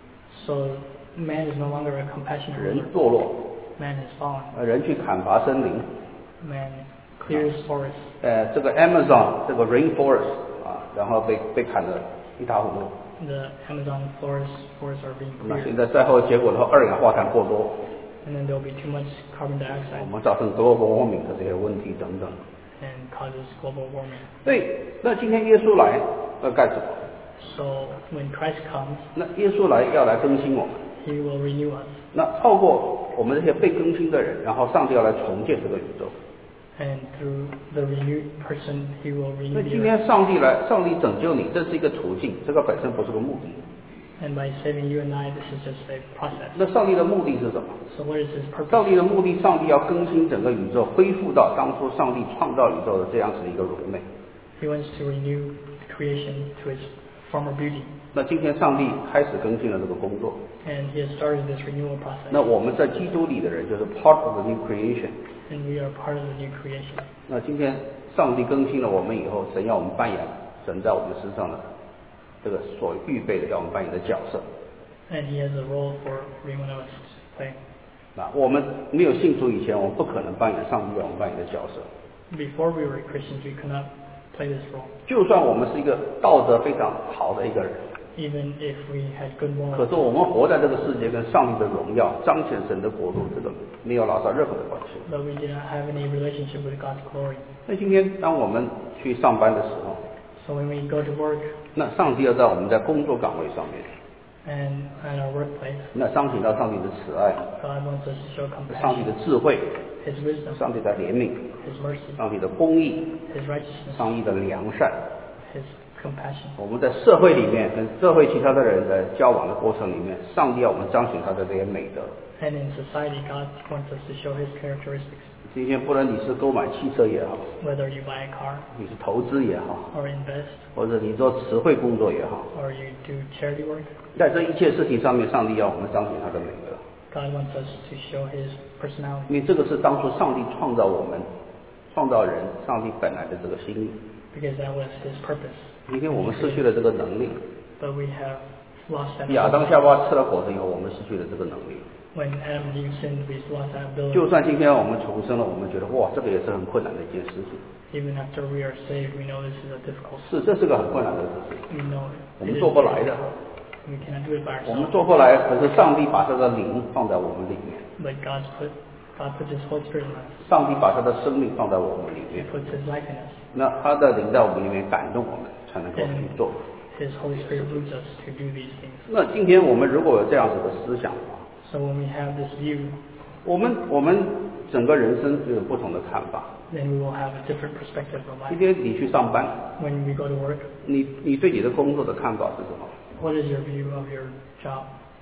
So man is no longer a compassionate 人 ruler. 堕落， Man has fallen. 人去砍伐森林， Man clears forests. 这个 Amazon 这个 rainforest 然后被砍得一塌糊涂。 The Amazon forests are being 那 cleared. 现在赛后结果的话，二氧化碳过多， And then there will be too much carbon 我 dioxide 们造成 global warming 的这些问题等等。 and causes global warming. 所以，那今天耶稣来要干什么？ So when Christ comes, 那耶稣来要来更新我们。 He will renew us. 那透过我们这些被更新的人，然后上帝要来重建这个宇宙。 And through the renewed person, He will 那 renew 今 the earth. 天上帝拯救你，这是一个途径，这个本身不是个目的。 And by saving you and I, this is just a process. 那上帝的目的是什么？ So what is His 上 purpose? 帝的目的，上帝要更新整个宇宙，恢复到当初上帝创造宇宙的这样子的一个荣美。 He wants to renew creation to its former beauty. 那今天上帝开始更新了这个工作。 And He has started this renewal process. 那我们在基督里的人就是 part of the new creation。 And we are part of the new creation. 那今天上帝更新了我们以后，神要我们扮演神在我们身上的这个所预备的要我们扮演的角色。 And He has a role for everyone else to play. 那我们没有信主以前，我们不可能扮演上帝要我们扮演的角色。 Before we were Christians, we could not play this role. 就算我们是一个道德非常好的一个人， Even if we had good 可 morals. 是我们活在这个世界跟上帝的荣耀、彰显神的国度，这个没有拉上任何的关系。 But we did not have any relationship with God's glory. 那今天当我们去上班的时候， So when we go to work 那上帝要在我们在工作岗位上面， and at our workplace, 那彰显到上帝的慈爱、 God wants us to show 上帝的 compassion, 智慧、 His wisdom, 上帝的怜悯、 His mercy, 上帝的公义、 His righteousness, 上帝的良善。 His compassion. 我们在社会里面跟社会其他的人在交往的过程里面，上帝要我们彰显他的这些美德。 And in society, God wants us to show His characteristics. 今天不论你是购买汽车也好， Whether you buy a car 你是投资也好， or invest 或者你做词汇工作也好， or you do charity work, 在这一切事情上面，上帝要我们彰显他的美德。 God wants us to show His personality. 因为这个是当初上帝创造我们、创造人，上帝本来的这个心意。 Because that was His purpose. 今天我们失去了这个能力， But we have lost that 亚当 ability. 夏娃吃了果子以后，我们失去了这个能力。 When Adam and Eve sinned, we lost that ability. 就算今天我们重生了，我们觉得哇，这个也是很困难的一件事情。 Even after we are saved, we know this is a difficult. 是，这是个很困难的事情， We know 我 it 们 is 做不来的。 we cannot do it by 我们 ourselves. 做不来，可是上帝把这个灵放在我们里面， But God puts His Holy Spirit in us. 上帝把他的生命放在我们里 He 面， puts His life in us. 那他的灵在我们里面感动我们，才能够去做。 His Holy Spirit moves us to do these things. 那今天我们如果有这样子的思想啊， So when we have this view, 我们整个人生就有不同的看法。 then we will have a different perspective of 今 life. 天你去上班， When we go to work, 你对你的工作的看法是什么？ what is your view of your job?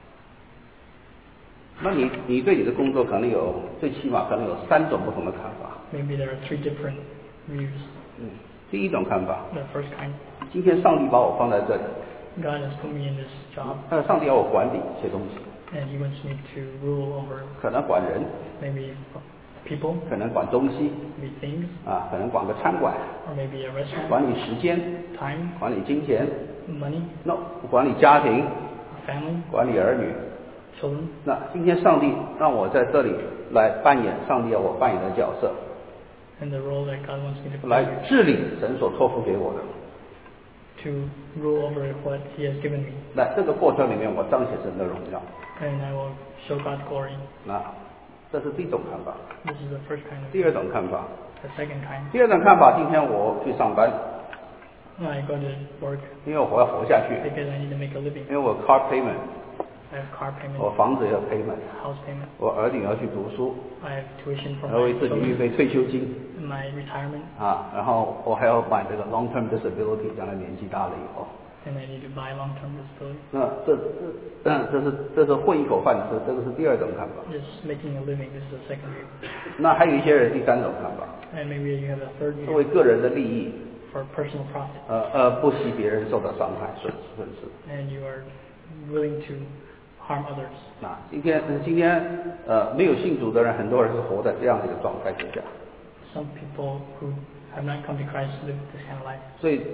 那你对你的工作可能最起码可能有3种不同的看法。 Maybe there are 3 different views. 第一种看法， The first kind, 今天上帝把我放在这里， God has put me in this job, 上帝要我管理一些东西， and He wants me to rule over 可能管人， maybe people, 可能管东西， maybe things, 可能管个餐馆， or maybe a restaurant, 管理时间， time, 管理金钱， money, 管理家庭， family, 管理儿女。 children. 那今天上帝让我在这里来扮演上帝要我扮演的角色， And the role that God wants me to 来 play, 治理神所托付给我的。 to rule over what He has given me, 那这个过程里面，我彰显神的荣耀。 and I will show God's glory. 那这是第一种看法。 This is the first kind of 第二种看法， The second kind, 第二种看法，今天我去上班， I go to work 因为我要活下去， because I need to make a living. 因为我 car payment， I have car 我 payment, 房子也有 payment， house payment, 我儿女要去读书， I have tuition for 要为 my 自己预 children, 备退休金 my retirement, 然后我还要买这个 long term disability，将来年纪大了以后。 and I need to buy long-term disability. 那这是混一口饭吃，这个是第二种看法。 Just making a living, this is the second view. 那还有一些人第三种看法， And maybe you have a third 为 view 个人的利益， for personal profit, 不惜别人受到伤害、损失。 and you are willing to harm others. 那今天没有信主的人，很多人是活在这样的一个状态之下。 Some people who have not come to Christ live this kind of life.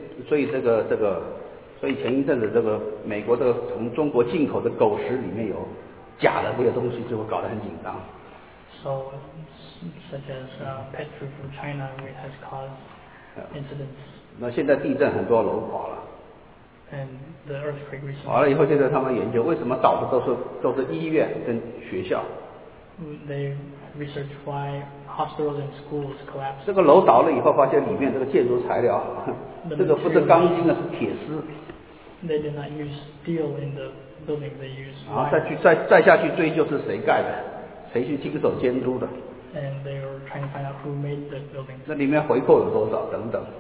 所以前一阵子这个美国这个从中国进口的狗食里面有假的这些东西，就会搞得很紧张。 So, such as pet food from China, it has caused incidents, 那现在地震很多楼垮了， and the earthquake 垮 recently. 了以后，现在他们研究为什么倒的都是医院跟学校。 They research why hospitals and schools collapsed. 这个楼倒了以后，发现里面这个建筑材料，这个不是钢筋啊，是铁丝。 They did not use steel in the building; they used 然后 wire. 再下去追究是谁盖的，谁去经手监督的， And they were trying to find out who made the buildings 那里面回扣有多少等等。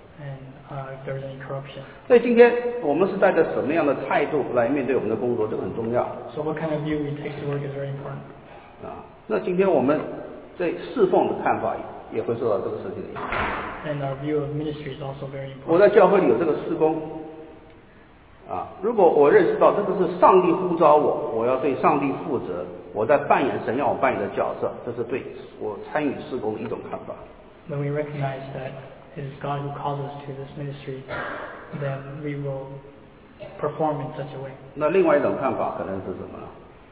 and if there was any corruption. 所以今天我们是带着什么样的态度来面对我们的工作，这个很重要。 So, what kind of view we take to work is very important. 那今天我们对侍奉的看法也会受到这个事情的影响。 And our view of ministry is also very 我 important. 在教会里有这个事工，如果我认识到这个是上帝呼召我，我要对上帝负责，我在扮演神要我扮演的角色，这是对我参与事工的一种看法。 When we recognize that it is God who calls us to this ministry, then we will perform in such a way. 那另外一种看法可能是什么呢？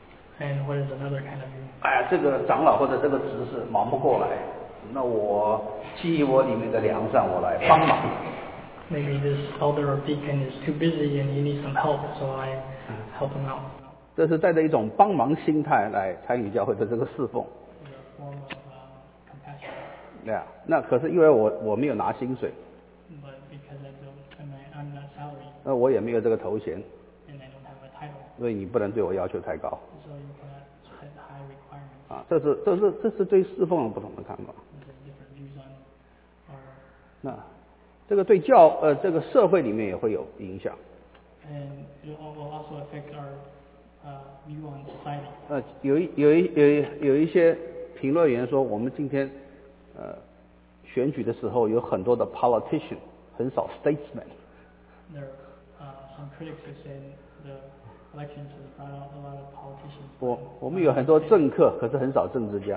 And what is another kind of view? 哎呀，这个长老或者这个执事忙不过来，那我基于我里面的良善，我来帮忙。 Maybe this elder or deacon is too busy and he needs some help, so I help him out. 这是带着一种帮忙心态来参与教会的这个侍奉。 It's a form of compassion. 对啊，那可是因为我没有拿薪水， But because I'm not salary 那我也没有这个头衔， and I don't have a title, 所以你不能对我要求太高。 so you cannot set high requirements. 这是对侍奉有不同的看法。 There's different views on our, 那这个对这个社会里面也会有影响。 and it will also affect our view on society. 有一些评论员说，我们今天选举的时候有很多的 politician， 很少 statesman。 There are some critics who say the elections has brought out a lot of politicians. 我们有很多政客，可是很少政治家。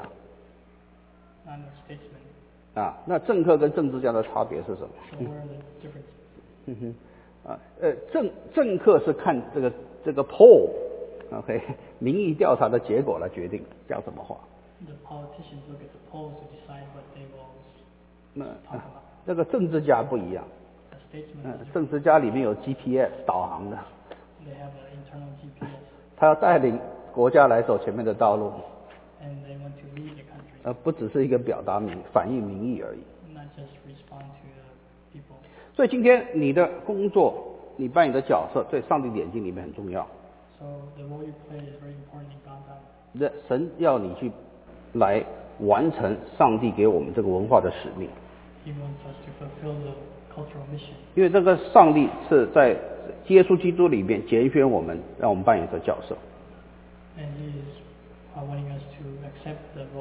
Not enough statesmen. 那政客跟政治家的差别是什么？ So where are the differences? 政客是看这个 poll，OK， 民意调查的结果来决定讲什么话。 The politicians look at the polls to decide what they will 那 talk about. 这个政治家不一样， The statesmen, 政治家里面有 GPS 导航的， they have an internal GPS, 他要带领国家来走前面的道路， and they want to lead the country, 不只是一个反映民意而已。 not just respond to the people. 所以今天你的工作，你扮演的角色，在上帝的眼睛里面很重要。 So the role you play is very important in God's eyes. 那神要你去来完成上帝给我们这个文化的使命， He wants us to fulfill the cultural mission. 因为这个上帝是在耶稣基督里面拣选我们，让我们扮演这角色。 And He is wanting us to accept the role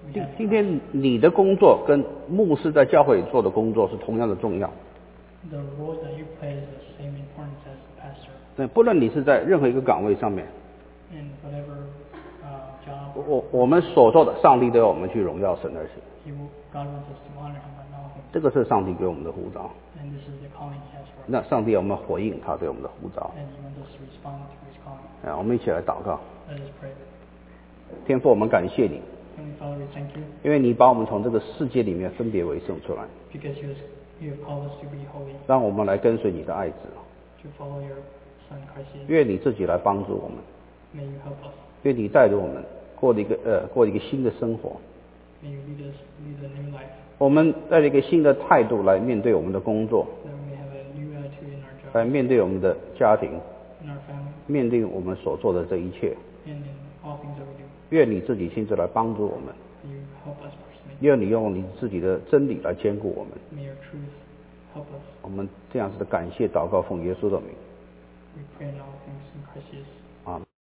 今天你的工作跟牧师在教会里做的工作是同样的重要。 The role that you play is the same importance as the pastor. 对，不论你是在任何一个岗位上面， In whatever job 我们所做的，上帝都要我们去荣耀神而行。 God wants us to honor Him and know Him. 这个是上帝给我们的呼召。 And this is the calling He has for us. 那上帝要我们回应他对我们的呼召。 And He wants us to respond to His calling. 我们一起来祷告。 Let us pray. 天父，我们感谢你， Heavenly Father, we thank you 因为你把我们从这个世界里面分别为圣出来， because you have called us to be holy, 让我们来跟随你的爱子。 to follow your Son Christ Jesus. 愿你自己来帮助我们， May you help us. 愿你带着我们过一个新的生活。 May you lead a new life. 我们带着一个新的态度来面对我们的工作， That we may have a new attitude in our job, 来面对我们的家庭， in our family, 面对我们所做的这一切。 and in all things that we do. 愿你自己亲自来帮助我们， May you help us personally. 愿你用你自己的真理来兼顾我们。 May your truth help us. 我们这样子的感谢祷告，奉耶稣的名， We pray in